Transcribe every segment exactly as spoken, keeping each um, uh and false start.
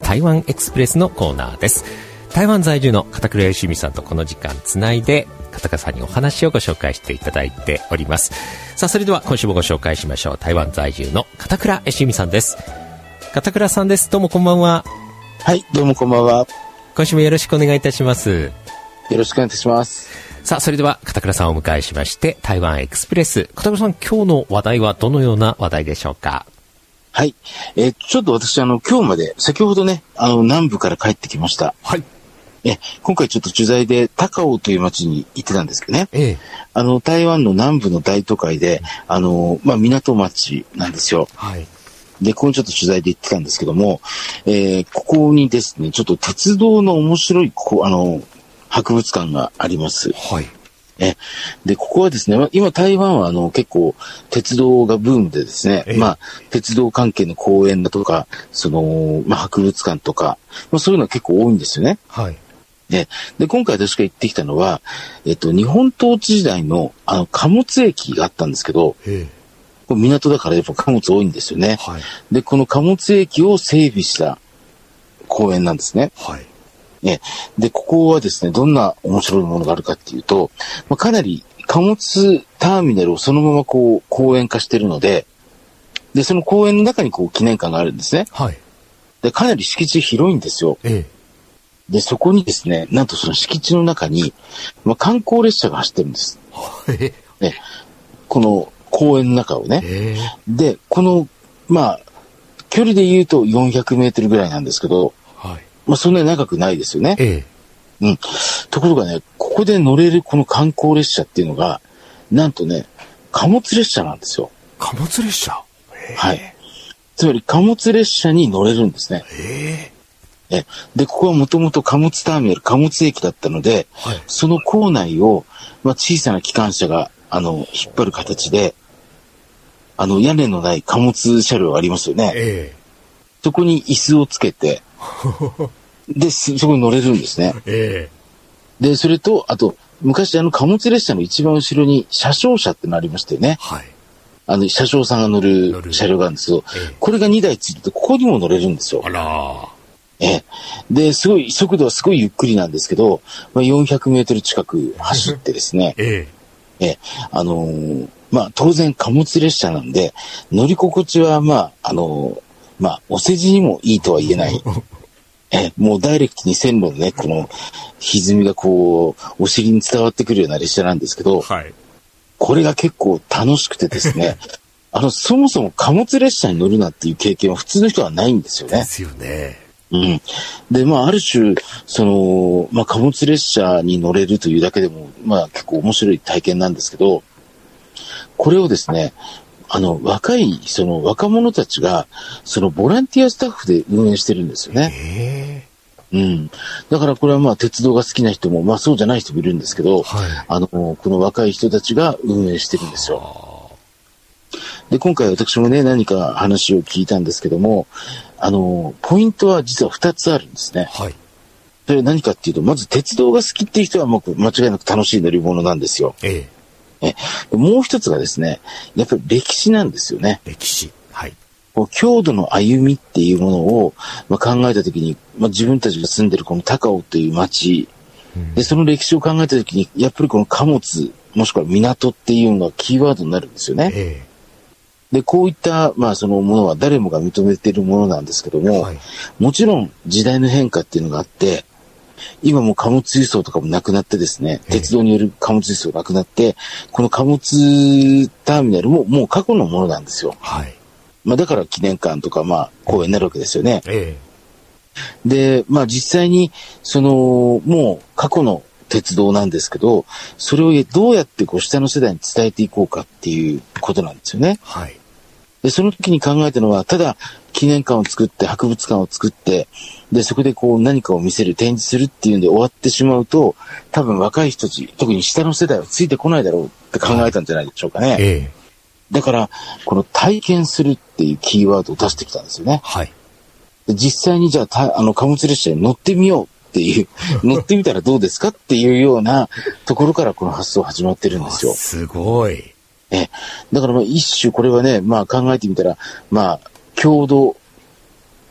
台湾エクスプレスのコーナーです。台湾在住の片倉義美さんとこの時間つないで片倉さんにお話をご紹介していただいております。さあ、それでは今週もご紹介しましょう。台湾在住の片倉義美さんです。片倉さんです。どうもこんばんは。 はい、どうもこんばんは。 今週もよろしくお願いいたします。 よろしくお願いいたします。 さあ、それでは片倉さんをお迎えしまして台湾エクスプレス、片倉さん、今日の話題はどのような話題でしょうか？ はい、えー、ちょっと私あの今日まで先ほどねあの南部から帰ってきました。 はい。 え今回ちょっと取材で高雄という町に行ってたんですけどね、 ええ、 あの台湾の南部の大都会で、あの、まあ、港町なんですよ。 はい。 でここにちょっと取材で行ってたんですけども、えー、ここにですねちょっと鉄道の面白いこあの博物館があります。 はい。 えでここはですね、今台湾はあの結構鉄道がブームでですね、ええ、まあ鉄道関係の公園だとかその、まあ、博物館とか、まあ、そういうのは結構多いんですよね。 はい。 でで今回私が行ってきたのは、えっと、日本統治時代のあの貨物駅があったんですけど、ええ、これ港だからやっぱ貨物多いんですよね。はい。でこの貨物駅を整備した公園なんですね。はい。ね、でここはですねどんな面白いものがあるかっていうと、まあ、かなり貨物ターミナルをそのままこう公園化しているので、でその公園の中にこう記念館があるんですね。はい。でかなり敷地広いんですよ。ええ。でそこにですねなんとその敷地の中に、まあ、観光列車が走ってるんです。ええ。ね、この公園の中をね。ええ。でこのまあ距離で言うとよんひゃくメートルぐらいなんですけど。まあ、そんなに長くないですよね。ええ。うん。ところがね、ここで乗れるこの観光列車っていうのが、なんとね、貨物列車なんですよ。 貨物列車？ はい。つまり貨物列車に乗れるんですね。ええ。で、ここはもともと貨物ターミナル、貨物駅だったので、はい、その構内を、まあ、小さな機関車が、あの、引っ張る形で、あの、屋根のない貨物車両がありますよね。ええ。そこに椅子をつけて、で、そこに乗れるんですね。ええ。で、それと、あと、昔あの貨物列車の一番後ろに車掌車ってのありましたよね。はい。あの、車掌さんが乗る車両があるんですけど、ええ、これがにだいついてて、ここにも乗れるんですよ。あら。ええ。で、すごい、速度はすごいゆっくりなんですけど、まあ、よんひゃくメートル近く走ってですね。ええ。ええ。あのー、まあ、当然貨物列車なんで、乗り心地は、まあ、あのー、まあ、お世辞にもいいとは言えない。え、もうダイレクトに線路のね、この歪みがこう、お尻に伝わってくるような列車なんですけど、はい、これが結構楽しくてですね、あの、そもそも貨物列車に乗るなっていう経験は普通の人はないんですよね。 ですよね。 うん。で、まあ、ある種、その、まあ、貨物列車に乗れるというだけでも、まあ、結構面白い体験なんですけど、これをですね、あの、若い、その若者たちが、そのボランティアスタッフで運営してるんですよね。へー。うん。だからこれはまあ鉄道が好きな人も、まあそうじゃない人もいるんですけど、はい、あの、この若い人たちが運営してるんですよ。で、今回私もね、何か話を聞いたんですけども、あの、ポイントは実はふたつあるんですね。はい。それは何かっていうと、まず鉄道が好きっていう人はもう間違いなく楽しい乗り物なんですよ。ええ。えもう一つがですね、やっぱり歴史なんですよね。 歴史。はい。 こう郷土の歩みっていうものを、まあ、考えたときに、まあ、自分たちが住んでるこの高雄という町、うん、で、その歴史を考えたときに、やっぱりこの貨物、もしくは港っていうのがキーワードになるんですよね。ええ、で、こういった、まあ、そのものは誰もが認めているものなんですけども、はい、もちろん時代の変化っていうのがあって、今もう貨物輸送とかもなくなってですね、鉄道による貨物輸送がなくなって、この貨物ターミナルももう過去のものなんですよ。はい。まあだから記念館とかまあ公園になるわけですよね。ええ。で、まあ実際にそのもう過去の鉄道なんですけど、それをどうやってこう下の世代に伝えていこうかっていうことなんですよね。はい。で、その時に考えたのは、ただ記念館を作って博物館を作って、で、そこでこう何かを見せる、展示するっていうんで終わってしまうと、多分若い人たち、特に下の世代はついてこないだろうって考えたんじゃないでしょうかね。はい、ええ、だから、この体験するっていうキーワードを出してきたんですよね。はい。で実際にじゃあ、あの貨物列車に乗ってみようっていう、乗ってみたらどうですかっていうようなところからこの発想始まってるんですよ。 すごい。 え、だからまあ一種これはね、まあ考えてみたら、まあ、郷土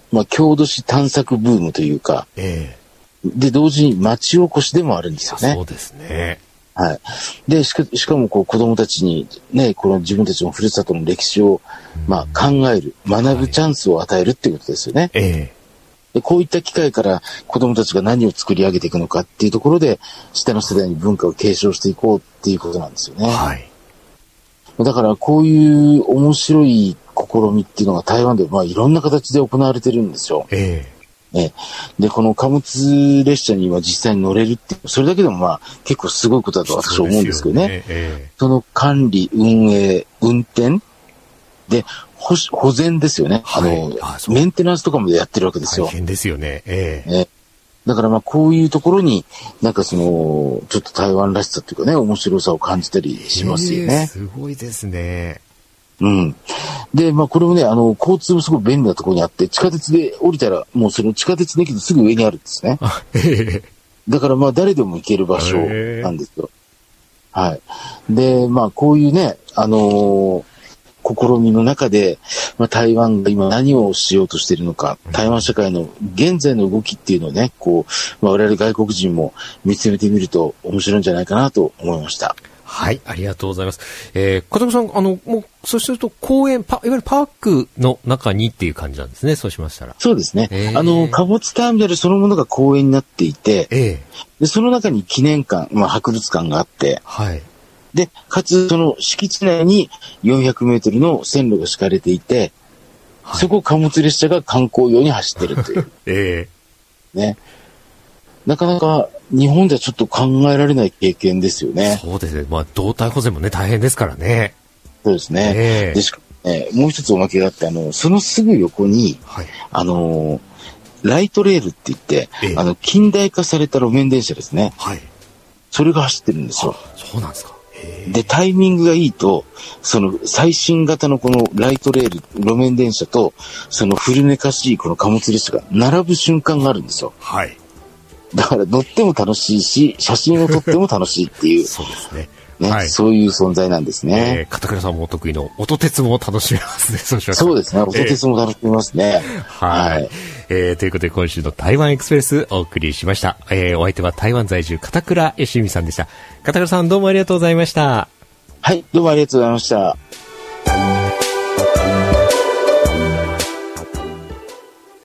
まあ、郷土史探索ブームというか、 ええ、で、同時に町おこしでもあるんですよね。 そうですね。 はい。で、しか、しかもこう子供たちにね、この自分たちのふるさとの歴史を、まあ、考える、学ぶチャンスを与えるっていうことですよね。 はい、ええ。 でこういった機会から子供たちが何を作り上げていくのかっていうところで、下の世代に文化を継承していこうっていうことなんですよね。 はい。 だからこういう面白い試みっていうのが台湾でまあいろんな形で行われてるんですよ。 えええ。で、この貨物列車には実際に乗れるって、それだけでもまあ結構すごいことだと私は思うんですけどね。そ, ええ、その管理、運営、運転で、保, 保全ですよね。はい、あのあ、メンテナンスとかもやってるわけですよ。 大変ですよね。ええ。 ええ、だからまあこういうところになんかそのちょっと台湾らしさというかね、面白さを感じたりしますよね。 えー、すごいですね。 うん。で、まあこれもね、あの交通もすごく便利なところにあって、地下鉄で降りたらもうその地下鉄の駅のすぐ上にあるんですね。 えー、 だからまあ誰でも行ける場所なんですよ。えー、はい。で、まあこういうね、あのー試みの中で、まあ、台湾が今何をしようとしているのか、台湾社会の現在の動きっていうのをね、こう、まあ、我々外国人も見つめてみると面白いんじゃないかなと思いました。 はい、ありがとうございます。えー、片野さん、あの、もう、そうすると公園、パ、いわゆるパークの中にっていう感じなんですね、そうしましたら。 そうですね。えー、あの、貨物ターミナルそのものが公園になっていて、えー、でその中に記念館、まあ、博物館があって、はい。で、かつ、その敷地内によんひゃくメートルの線路が敷かれていて、はい、そこを貨物列車が観光用に走ってるという。ええ。ね。なかなか日本ではちょっと考えられない経験ですよね。 そうですね。まあ、動態保全もね、大変ですからね。 そうですね。ええ。でしかもね、もう一つおまけがあって、あの、そのすぐ横に、はい、あの、ライトレールって言って、ええ、あの、近代化された路面電車ですね。はい。それが走ってるんですよ。 そうなんですか。 で、タイミングがいいと、その最新型のこのライトレール、路面電車と、その古めかしいこの貨物列車が並ぶ瞬間があるんですよ。はい。だから乗っても楽しいし、写真を撮っても楽しいっていう。 そうですね。 ね、はい、そういう存在なんですね。 えー、片倉さんもお得意の音鉄も楽しめますね。そうしますそうですね。音鉄も楽しめますね。 えー、はい、はい。えー、ということで今週の台湾エクスプレスお送りしました。えー、お相手は台湾在住片倉芳美さんでした。片倉さんどうもありがとうございました。 はい、どうもありがとうございました。